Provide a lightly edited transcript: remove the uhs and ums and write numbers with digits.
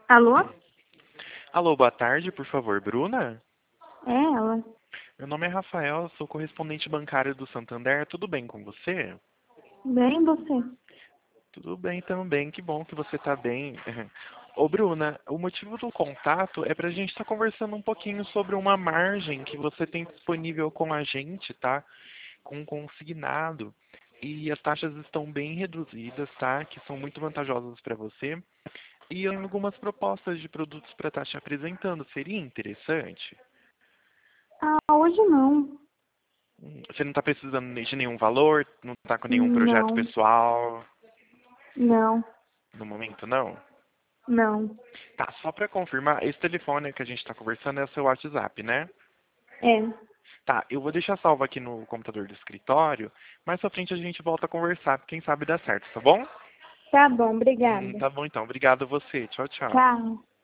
Alô? Alô, boa tarde, por favor, Bruna? É ela. Meu nome é Rafael, sou correspondente bancário do Santander. Tudo bem com você? Bem você. Tudo bem também, que bom que você está bem. Ô, Bruna, o motivo do contato é para a gente estar conversando um pouquinho sobre uma margem que você tem disponível com a gente, tá? Com consignado. E as taxas estão bem reduzidas, tá? Que são muito vantajosas para você. E eu tenho algumas propostas de produtos para estar te apresentando. Seria interessante? Ah, hoje não. Você não está precisando de nenhum valor? Não está com nenhum projeto Não, pessoal não, no momento, não? não. Tá, só para confirmar, esse telefone que a gente está conversando é o seu WhatsApp, né? É. Tá, eu vou deixar salvo aqui no computador do escritório. Mais pra frente a gente volta a conversar, quem sabe dá certo, tá bom? Tá bom, obrigada. Tá bom então, obrigado a você. Tchau, tchau. Tchau.